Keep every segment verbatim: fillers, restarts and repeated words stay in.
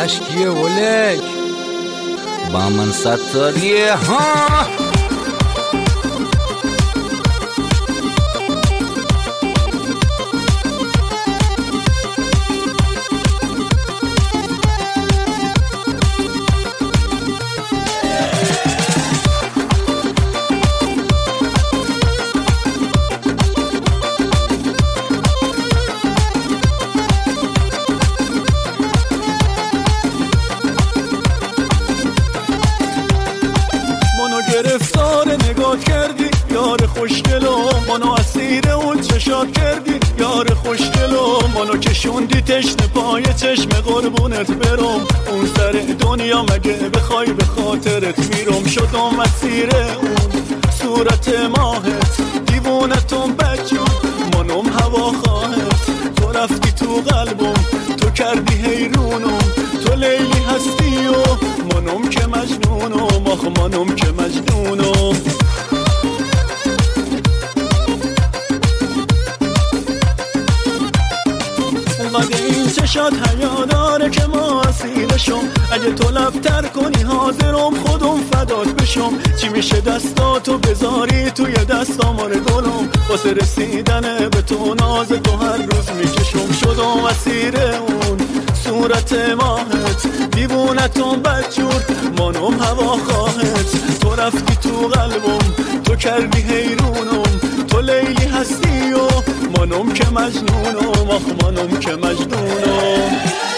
کشکیه ولک با من ستاریه ها. گرفتار نگاه کردی یار خوشگلم، منو اسیر اون چشات کردی یار خوشگلم، منو کشوندی تشنه پای چشم قربونت برم، اون سر دنیا مگه بخوای به خاطرت میرم، شدم اسیر اون صورت ماهت دیوونتم بجون، منم هوا خواهت، تو رفتی تو قلبم، تو کردی حیرونم، تو لیلی هستی و منم که مجنونم، آخ منم که مجنونم. اومده این چشات حیا داره که ما اسیرشم، اگه تو لبتر کنی حاضرم خودم فدات بشم، چی میشه دستاتو بذاری توی دستام آره گلم، واسه رسیدن به تو ناز تو هر روز میکشم، شدم اسیر اون صورت ماهت دیوونتم بدجور، منم هوا خواهت، تو رفتی تو قلبم، تو کردی حیرونم، تو لیلی هستی و منم که مجنونم، آخ منم که مجنونم.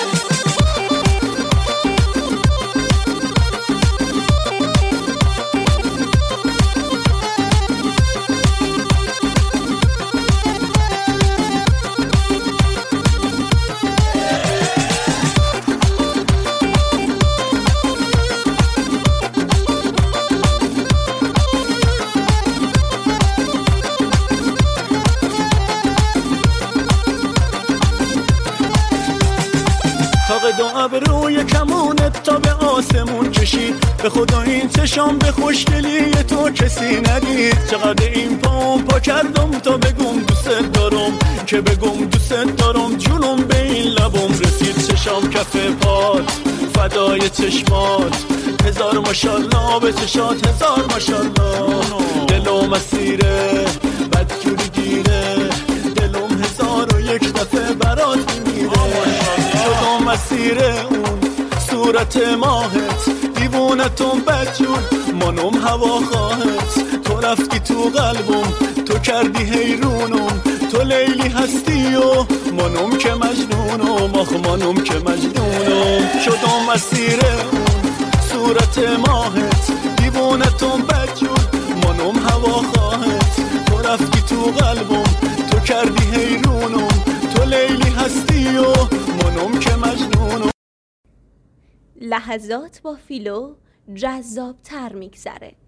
تاق دو ابروی کمونت تا به آسمون کشید، به خدا این چشام به خوشگلی تو کسی ندید، چقدر این پام پا کردم تا بگم دوست دارم، که بگم دوست دارم جونم به این لبم رسید، چشام کف پات فدای چشمات، هزار ماشالله به چشات هزار ماشالله، دلم اسیره بدجوری گیره، دلم هزار و یک دفعه برات میمیره، شدم اسیر اون صورت ماهت دیوونتم بدجور، منم هوا خواهت، تو رفتی تو قلبم، تو کردی حیرونم، تو لیلی هستی و منم که مجنونم، آخ منم که مجنونم، شدم اسیر اون صورت ماهت دیوونتم بدجور، منم هوا خواهت، تو رفتی تو قلبم، تو کردی حیرونم، تو لیلی هستی و منم که مجنونم. لحظات با فیلو جذاب تر میگذره.